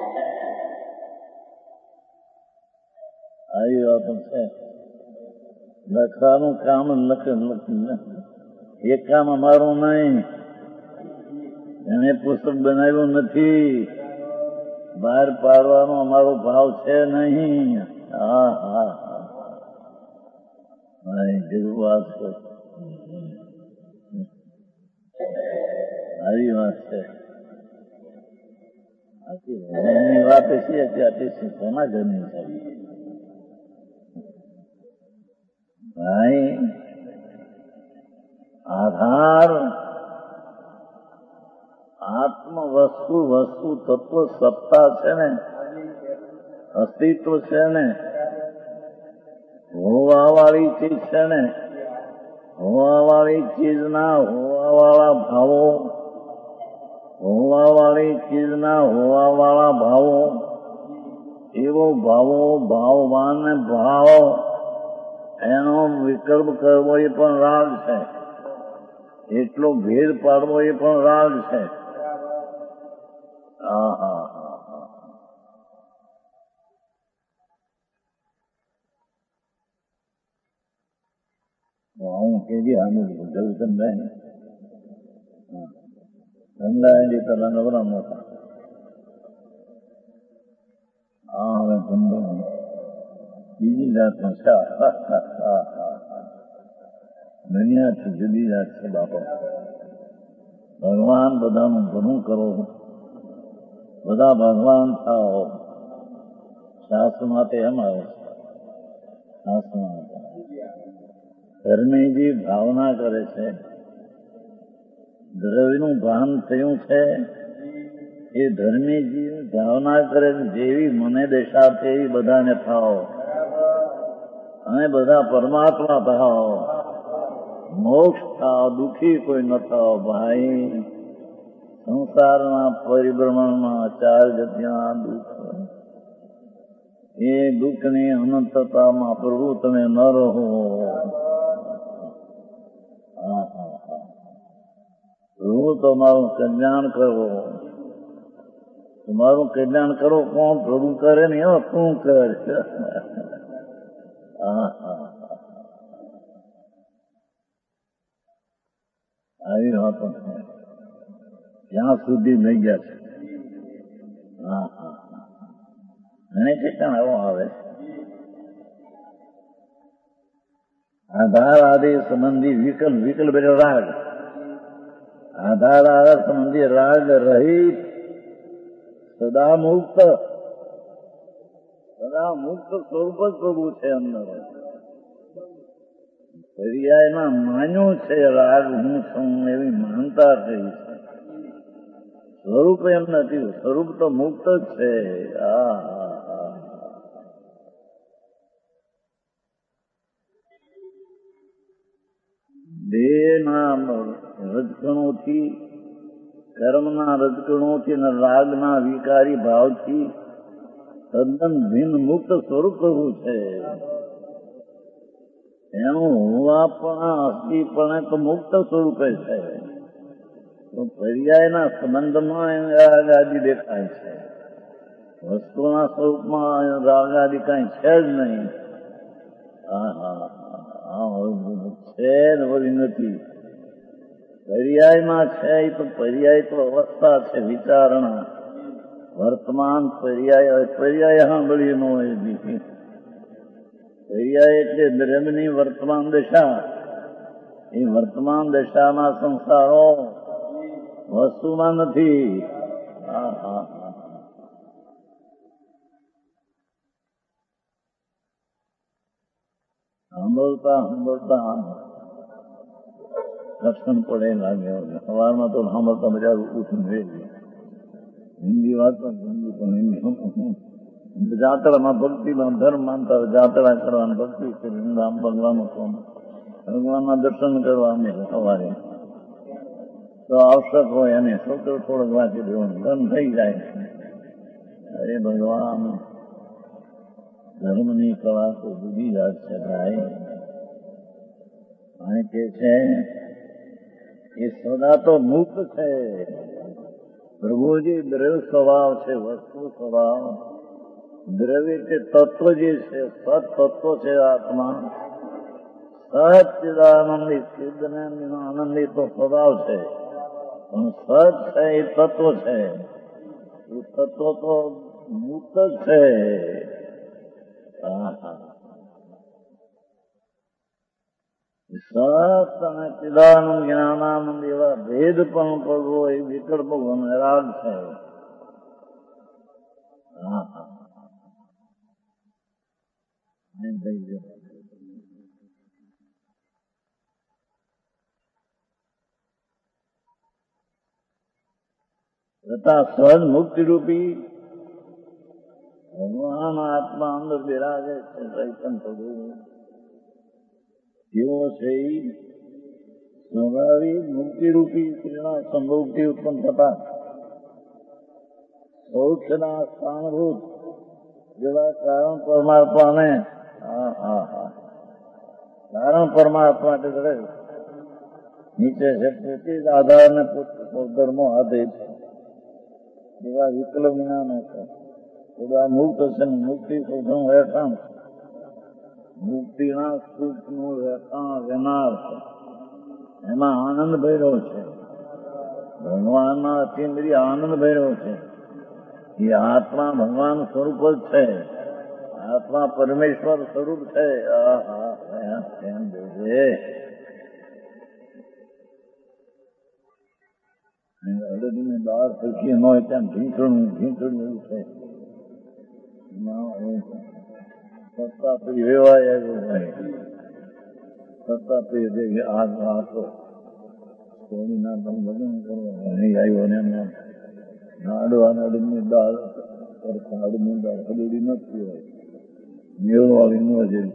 આવી વાતો છે. લખવાનું કામ એ કામ અમારું નહીં. એને પુસ્તક બનાવ્યું નથી, બહાર પાડવાનો અમારો ભાવ છે નહીં. હા હા હા, જરૂર વાત છે. આવી વાત છે. ભગવાનની વાત છે અત્યારે કોના ઘરની છે ભાઈ? આધાર આત્મ વસ્તુ તત્વ સત્તા છે ને, અસ્તિત્વ છે ને, હોવા વાળી ચીજ છે ને, હોવા વાળી ચીજના હોવા વાળા ભાવો, હોવા વાળી ચીજના હોવા વાળા ભાવો, એવો ભાવો ભાવવાન ભાવ એનો વિકલ્પ કરવો એ પણ રાગ છે. એટલો ભેદ પાડવો એ પણ રાગ છે. હા હા હા હા, હું કેજી આનું જવું સમજાય ધંધા પેલા નવરા મોટા. હા, હવે ધંધો બીજી જાતનો છે. દુનિયાથી જુદી જાત છે બાપો. ભગવાન બધાનું ઘણું કરો, બધા ભગવાન થાઓ. શાસ્ત્રમાં તે એમ આવે છે. શાસ્ત્રમાં ધર્મીજી ભાવના કરે છે, દ્રવ્યનું ભાન થયું છે, એ ધર્મીજી ભાવના કરે જેવી મને દશા છે એવી બધાને થાઓ, અને બધા પરમાત્મા થાઓ, મોક્ષ થાઓ, દુઃખી કોઈ ન થાઓ. ભાઈ, સંસારના પરિભ્રમણમાં ચાર જગ્યા દુઃખ, એ દુઃખની અનંતતામાં પ્રભુ તમે ન રહો. પ્રભુ તમારું કલ્યાણ કરો, તમારું કલ્યાણ કરો. કોણ પ્રભુ કરે ને એવો તું કર. આવી વાતો ત્યાં સુધી લઈ ગયા છે. હા હા, એને ઠેકાણ આવો આવે. આધાર આદિ સંબંધી વિકલ્પ એટલે રાગ. આધાર આધાર સંબંધી રાગ રહિત, સદા મુક્ત સ્વરૂપ જ પ્રભુ છે. અંદર પર્યાયમાં માન્યું છે રાગ હું છું એવી માનતા થઈ છે. સ્વરૂપ એમ નથી, સ્વરૂપ તો મુક્ત જ છે. દેહના રજકણોથી, કર્મના રજકણોથી અને રાગના વિકારી ભાવથી તદ્દન ભિન્ન મુક્ત સ્વરૂપ પ્રભુ છે. એનું હોવાપણા અસ્થિપણે તો મુક્ત સ્વરૂપે છે. તો પર્યાયના સંબંધમાં રાગ આદિ દેખાય છે. વસ્તુના સ્વરૂપમાં રાગ આદિ કઈ છે જ નહીં. છે ને વળી નથી. પર્યાયમાં છે એ તો પર્યાય તો અવસ્થા છે, વિચારણા. વર્તમાન પર્યાય પર્યાય સાંભળ્યું ન હોય. પર્યાય એટલે દ્રવ્યની વર્તમાન દશા. એ વર્તમાન દશામાં સંસારો વસ્તુમાં નથી. સાંભળતા સાંભળતા લક્ષણ પડે લાગે. સવારમાં તો સાંભળતા મજા ઉઠીને રહી. હિન્દી વાતો હિન્દી પણ હિન્દી જાત્રામાં ભક્તિમાં ધર્મ માનતા હોય, જાત્રા કરવાની ભક્તિ કરીને રામ ભગવાનનું કામ, ભગવાનના દર્શન કરવાની સવારે તો આવશ્યક હોય અને સૂત્ર થોડોક વાંચી દેવાનું, ધન થઈ જાય. અરે ભગવાન, ધર્મની કળા તો જુદી જાત છે ભાઈ. અને કે છે એ સદા તો મુક્ત છે. પ્રભુજી દ્રવ્ય સ્વભાવ છે, વસ્તુ સ્વભાવ. દ્રવ્ય કે તત્વ જે છે, સત તત્વ છે આત્મા. સચ્ચિદાનંદી સિદ્ધ ને આનંદી તો સ્વભાવ છે, પણ સત છે એ તત્વ છે. એ તત્વ તો મુક્ત જ છે. સત અને ચિદાનંદ જ્ઞાનાનંદ એવા ભેદ પણ પડવો એ વિકલ્પો રાગ છે. તથા સહજ મુક્તિ રૂપી ભગવાન આત્મા અંદર બિરાજે છે. ચૈતન્ય પ્રભુ કેવો છે? સ્વાભાવિક મુક્તિરૂપી પ્રેરણા સંભોગથી ઉત્પન્ન થતા સૌખ્યના સ્થાનભૂત જેવા કારણ પરમાત્માને કારણ પરમાત્મા એટલે નીચે છે પોતે જ આધાર ને ધર્મો હાથે એવા વિકલ્પ વિના છે. બધા મુક્ત છે. મુક્તિ શોધનું રહેઠાણ, મુક્તિના સુખનું રહેઠાણ રહેનાર છે. એમાં આનંદ ભર્યો છે. ભગવાનમાં અતિન્દ્રિય આનંદ ભર્યો છે. એ આત્મા ભગવાન સ્વરૂપ જ છે. આત્મા પરમેશ્વર સ્વરૂપ છે. અડદની દાળ સરખી ન હોય ત્યાં ઢીંચણ એવું છે. સત્તા પી રેવાય સત્તા પી આટલો કોઈના લગ્ન કરવા નહીં આવ્યો ને એમને અડદની દાળ અડદની દાળ હદડી નથી હોય મેળવાળી ન જેવી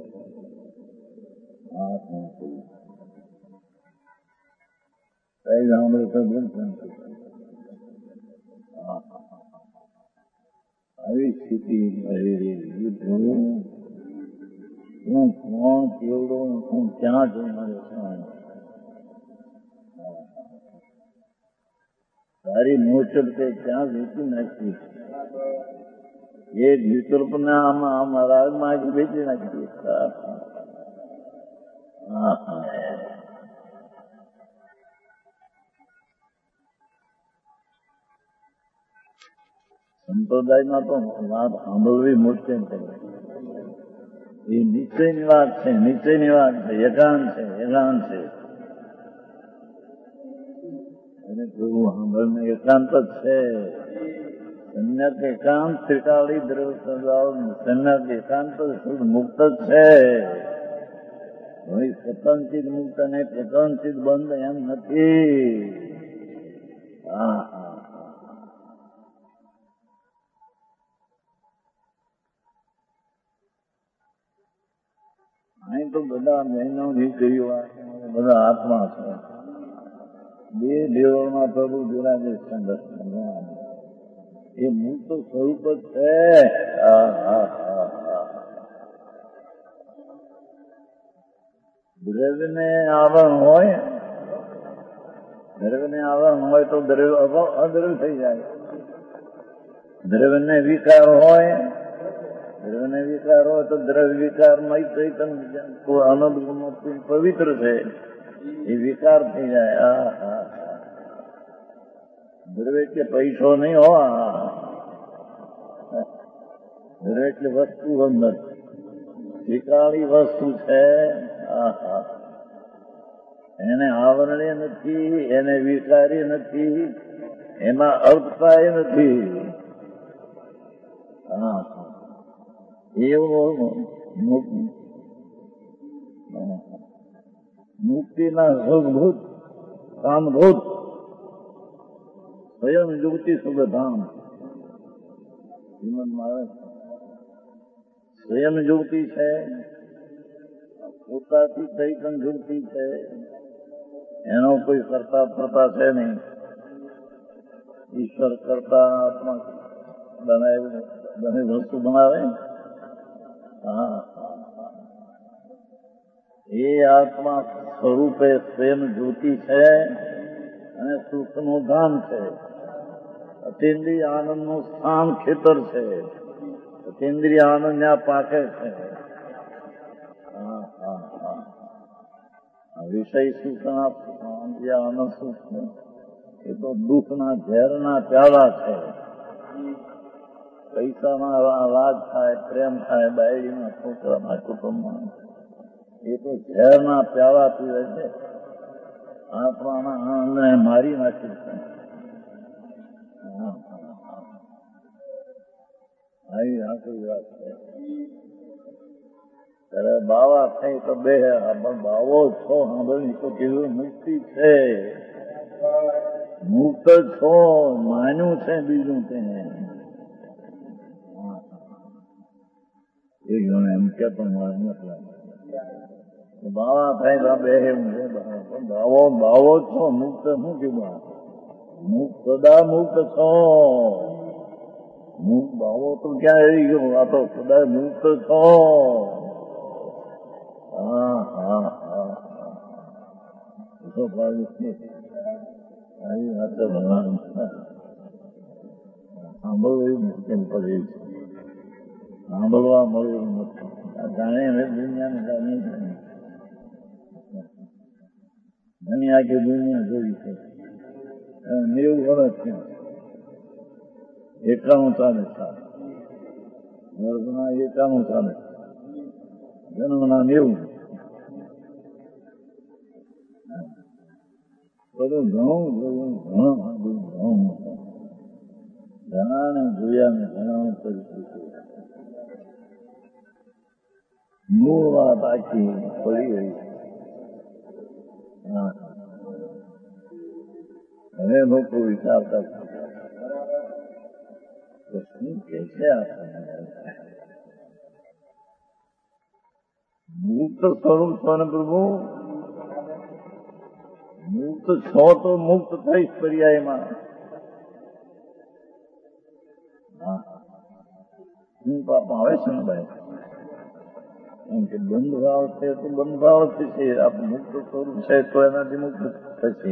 કઈ સાંભળે તો આવી સ્થિતિ હું કોણ કેવડો હું ક્યાં જઈ મારે તારી મોચર તે ક્યાં વેચી નાખી. એક વિકલ્પ ને આમાં રાગમાં વેચી નાખી. સંપ્રદાયમાં તો વાત સાંભળવી મુશ્કેલ છે. એ નિશ્ચયની વાત છે, નિશ્ચયની વાત છે, એકાંત છે, એકાંત છે. અને પ્રભુ સાંભળને એકાંત જ છે. સંન્યાસ એકાંત ત્રિકાળી દ્રવ્ય સ્વભાવ સંન્યાસ એકાંત શુદ્ધ મુક્ત જ છે. સ્વતંત્રિત મુક્ત અને સ્વતંત્રિત બંધ એમ નથી. અહીં તો બધા બહેનો દીકરીઓ બધા આત્મા છે. બે દેવોમાં પ્રભુ બિરાજે છે. એ મુક્ત સ્વરૂપ જ છે. દ્રવ્યને આવરણ હોય, દ્રવ્યને આવરણ હોય તો દ્રવ્ય અદ્રવ્ય થઈ જાય. દ્રવ્યને વિકાર હોય, દ્રવ્યને વિકાર હોય તો દ્રવ્ય વિકારમાં ચૈતન અનંત ગુણો પવિત્ર છે, એ વિકાર થઈ જાય. દ્રવ્ય એટલે પૈસો નહીં હોવા, દ્રવ્ય એટલે વસ્તુ અંદર વિકારી વસ્તુ છે. એને આવરણીય નથી, એને વિકારી નથી, એમાં અર્થપાય નથી. એવો મુક્તિના સુખભૂત કામભૂત સ્વયં યુક્તિ સુખધામ શ્રીમદમાં આવે છે. સ્વયં યુક્તિ છે, પોતાથી થઈ પણ યુક્તિ છે, એનો કોઈ કરતા ફરતા છે નહીં. ઈશ્વર કરતા આત્મા બને વસ્તુ બનાવે. એ આત્મા સ્વરૂપે સ્વયં જ્યોતિ છે અને સુખનું ધામ છે. અતિન્દ્રિય આનંદનું સ્થાન ખેતર છે. અતિન્દ્રિય આનંદ ત્યાં પાકે છે. વિષય સુખના આનંદ સુખ એ તો દુઃખના ઝેરના પ્યાલા છે. પૈસામાં રાગ થાય, પ્રેમ થાય, બાયડીમાં, છોકરામાં, કુટુંબમાં, એ તો ઝેરના પ્યાલા પીવે છે. આત્માના આનંદને મારી નાખે છે. આવી આખી વાત છે. ત્યારે બાવા થઈ તો બે પણ બાવો છો સાંભળી તો કીધું મુક્તિ છે, મુક્ત છો, માન્યું છે બીજું તેને. એક જણ એમ કે પણ બાવા થાય તો બે એવું છે, પણ બાવો છો મુક્ત શું કીધું? મુક્ત સદા મુક્ત છો. મુક્ત બાવો તો ક્યાં આવી ગયો? આ તો સદા મુક્ત છો. સાંભળવું મુશ્કેલ પડે છે, સાંભળવા મળ્યું નથી. જાણે દુનિયાને જાણી ઘણી આખી દુનિયા જોઈ છે. 90 વર્ષ છે, 91 ચાલે સાલ, વર્ષના 91 ચાલે, જન્મના 90. બધું ઘણું જોયું, ઘણું ઘણાને જોયા ને ઘણા કરી મૂળ વાત આખી પડી ગઈ. હવે લોકો વિચારતા શું કે છે આપણને? મુક્ત સ્વરૂપ છો ને પ્રભુ, મુક્ત છો તો મુક્ત થઈશ પર્યાયમાં. હું પાપ આવે છે ને ભાઈ, એમ કે બંધ ભાવ છે તો બંધ ભાવ થશે. આપ મુક્ત સ્વરૂપ છે તો એનાથી મુક્ત થશે.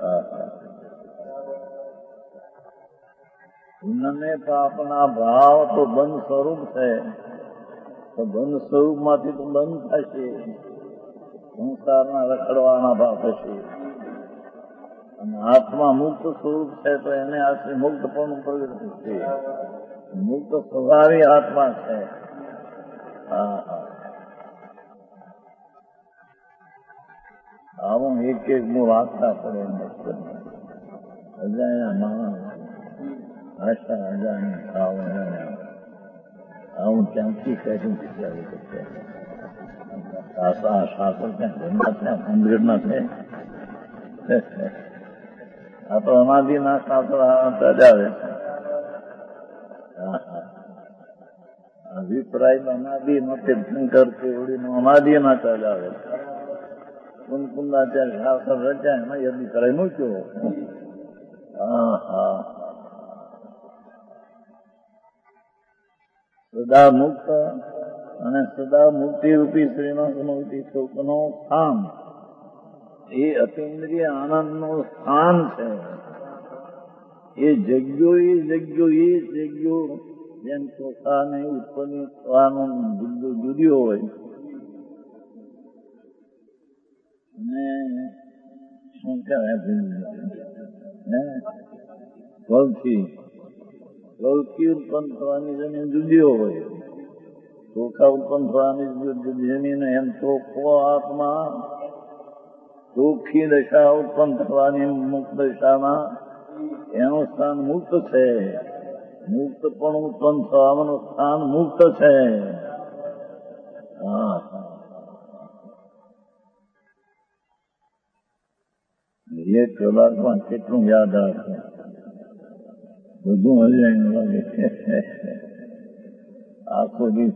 પુણ્યને પાપના ભાવ તો બંધ સ્વરૂપ છે, તો બંધ સ્વરૂપ માંથી તો બંધ થશે, સંસારના રખડવાના ભાવ થશે. અને આત્મા મુક્ત સ્વરૂપ છે તો એને આશરે મુક્ત પણ પ્રગટ થશે. મુક્ત સ્વભાવી આત્મા છે. આવું એક હું વાંચતા પડે અજાણ્યા માણસ ભાષા અજાણી આવું ક્યાંથી કહેતું શાસ્ત્ર ત્યાં મંદિર ના છે. આ તો અનાદિના શાસ્ત્ર ચજાવે છે. અભિપ્રાય અનાદિ નથી, શંકર કેવડીનો અનાદિ ના ચજાવે છે. કુંદાચાર્ય શાસ્ત્ર રચ્યા એમાં યદી કરાઈ મૂક્યો. સદા મુક્ત અને સદા મુક્તિ રૂપી શ્રીમદ સુખનો સ્થાન એ અતિન્દ્રિય આનંદ નું સ્થાન છે. એ જગ્યો જેમ ચોખાને ઉત્પન્ન થવાનો જગ્યો જુદી હોય અને શું કહેવાય ગૌથી ઉત્પન્ન થવાની જમીન જુદી હોય, ચોખા ઉત્પન્ન થવાની જમીન એમ ચોખ્ખો આત્મા ચોખ્ખી દશા ઉત્પન્ન થવાની મુક્ત દશામાં એનું સ્થાન મુક્ત છે. મુક્ત પણ ઉત્પન્ન થવાનું સ્થાન મુક્ત છે. એક કલાકમાં કેટલું યાદ રાખે, બધું હજાય લાગે. આખો દિવસ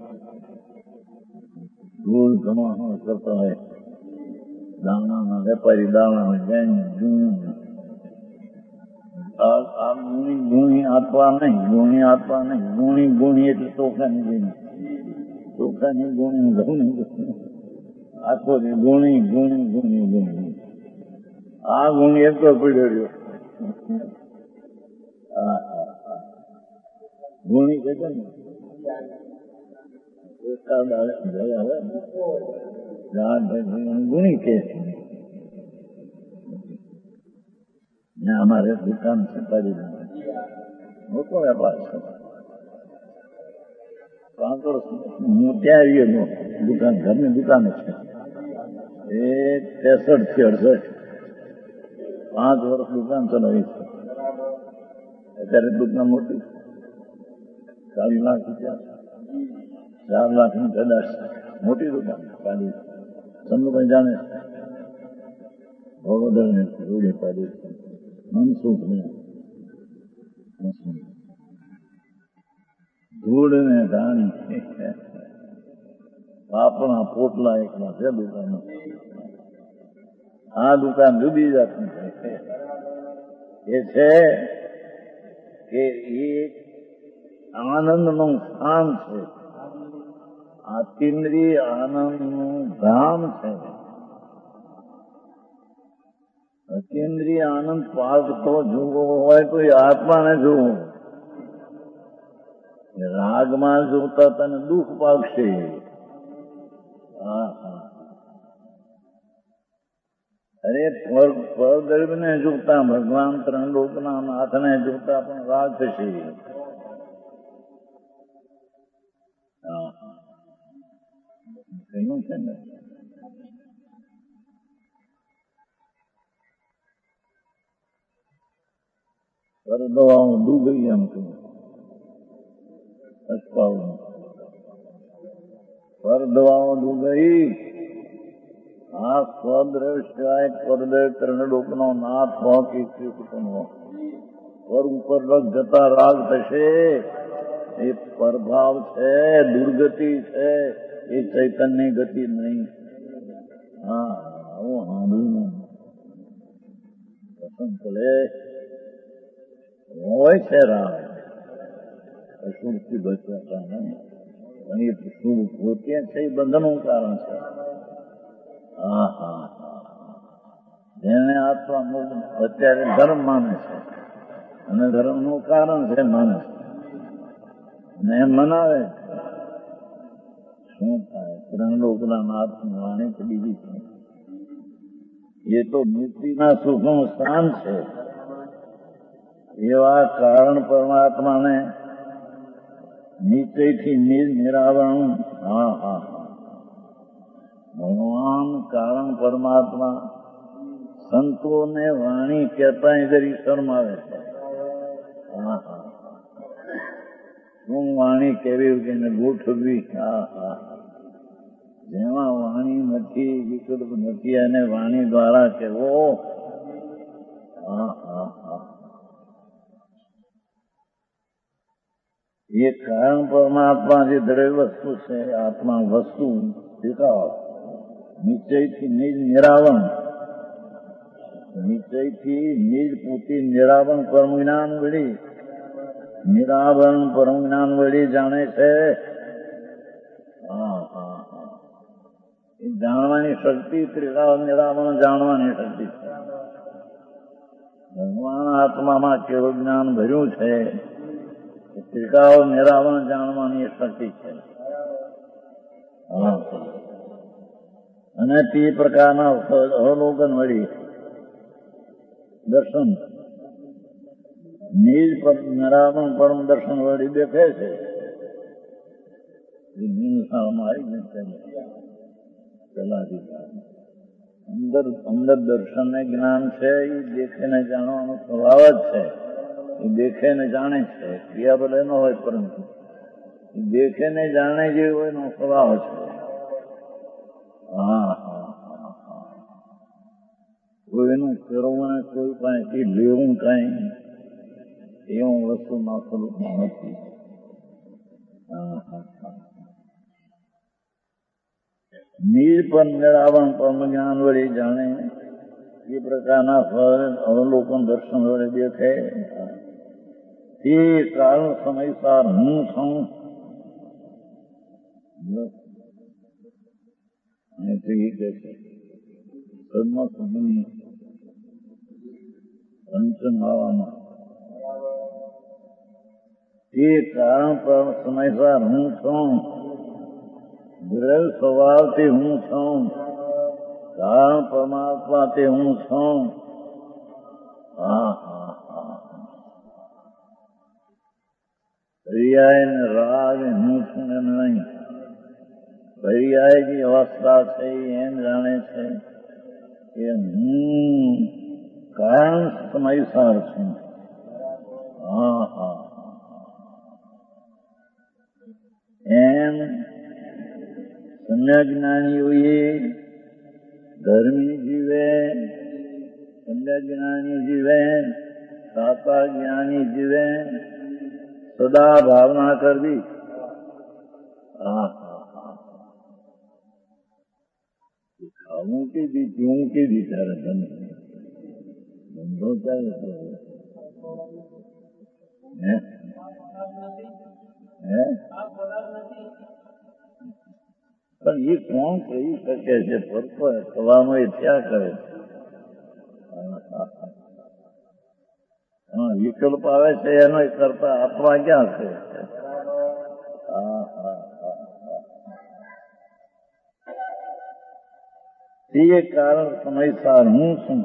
ધૂળ ધમાનો કરતા હોય, દાણાના વેપારી દાણા ગુણી આપવા નહીં, ગુણી એટલે ચોખાની ગુણી આખો ગુણી આ ગુણી એક તો પડ્યો રહ્યો. ગુણી કે છે ને ગુણી કે અમારે દુકાન છે મોટો વેપાર છે. 5 વર્ષ હું ત્યાં આવ્યો દુકાન, ઘરની દુકાન છે. એ 63 થી 68 5 વર્ષ દુકાન ચલાવી છે. અત્યારે દુકાન મોટી 4 લાખ રૂપિયા, 4 લાખની કદાચ મોટી દુકાન પાડી. ચંદુભાઈ જાણે ભગોદર રોડે પાડી. મનસુખ ને ધૂળ ને ધાણી આપણા પોટલા એકલા છે દુકાન. આ દુકાન જુદી જાતની છે. એ છે કે એક આનંદનું સ્થાન છે, આતિન્દ્રિય આનંદનું ધામ છે. અતિન્દ્રિય આનંદ પાકતો જોવો હોય તો એ આત્માને જોવો. રાગમાં જોતા તને દુઃખ પાકશે. અરે પરગર્ભને જોતા, ભગવાન ત્રણ લોકના નાથને જોતા પણ રાગ થશે. કહ્યું છે ને પર દવાઓ ડૂબી એમ કહ્યું. પર દવાઓ ડૂબી. આ સ્વદ્રશ્યાય પરદય ત્રણ લોકનો નાથ હોકી શ્રીકૃષ્ણનો પર ઉપર જતા રાગ થશે. એ પ્રભાવ છે, દુર્ગતિ છે, એ ચૈતન્ય ગતિ નહીં. આવું સાંભળ્યું પસંદ પડે હોય છે રાગ અશુભથી બચવા કારણે, પણ એ શુભ પોતે છે એ બંધનનું કારણ છે. જેને આત્મા અત્યારે ધર્મ માને છે અને ધર્મનું કારણ છે માને છે ને એમ મનાવે. શું થાય? ત્રણ લોકના નાથની વાણી તો બીજી છે. એ તો મુક્તિના સુખનું સ્થાન છે. એવા કારણ પરમાત્માને નિશ્ચયથી નિરાવરણ. ભગવાન કારણ પરમાત્મા સંતોને વાણી કહેતા જરી શરમ આવે છે. શું વાણી કેવી કે ગોઠવવી? જેમાં વાણી નથી, વિકલ્પ નથી, અને વાણી દ્વારા કહેવો. એ કારણ પરમાત્મા જે દ્રવ્ય વસ્તુ છે, આત્મા વસ્તુ દેખાવ નિશ્ચયથી નિજ નિરાવરણ, નિશ્ચયથી નિજ પોતી નિરાવરણ પરમ જ્ઞાન વળી, નિરાવરણ પરમ જ્ઞાન વળી જાણે છે. એ જાણવાની શક્તિ, નિરાવરણ જાણવાની શક્તિ છે. ભગવાન આત્મામાં કેવું જ્ઞાન ભર્યું છે, ત્રિકાળ નિરાવરણ જાણવાની શક્તિ છે. અને તે પ્રકારના અવલોકન વળી દર્શન નિજ નિરાવરણ પરમ દર્શન વળી દેખે છે. અંદર દર્શન ને જ્ઞાન છે, એ દેખીને જાણવાનો સ્વભાવ જ છે. એ દેખે ને જાણે છે, ક્રિયા ભલે ન હોય, પરંતુ એ દેખે ને જાણે જેવો એનો સ્વભાવ છે. કોઈનું કરવું ને કોઈ પાસેથી લેવું કઈ એવું વસ્તુમાં સ્વરૂપમાં નથી. નિજ પર નિરાવરણ પરમ જ્ઞાન વળી જાણે એ પ્રકારના ફળ અવલોકન દર્શન વડે દેખે. તે કાળ સમયસાર હું છું. અને તે કહે છે સદમાં પંચમાળામાં તે કારણ પર સમયસાર હું છું. દ્રવ સ્વભાવથી હું છું. કારણ પરમાત્મા તે હું છું. પર્યાય ને રાગ હું છું એમ નહીં. પર્યાય જે અવસ્થા છે એમ જાણે છે કે હું કારણ સમયસાર છું. એમ સમ્યક જ્ઞાનીઓએ ધર્મી જીવે, સમ્યક જ્ઞાની જીવે, સાતા જ્ઞાની જીવે સદા ભાવના કરવી. ખાવું કીધી, પીવું કીધી ત્યારે તમે ધંધો ચાલે પણ એ કોણ કહી શકે છે? ફરતો થવાનો એ ત્યાં કરે છે. વિકલ્પ આવે છે એનો કરતા આપવા ક્યાં છે? તે કારણ સમયસાર હું છું.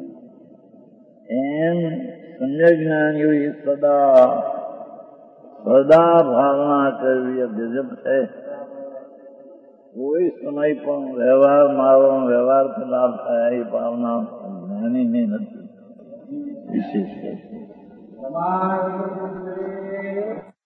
એમ સમ્યક જ્ઞાનીઓએ સદા ભાવના કરવી એ ગજબ છે. કોઈ સમય પણ વ્યવહાર મારો વ્યવહારથી લાભ થાય એ ભાવના જ્ઞાનીને નથી. વિશેષ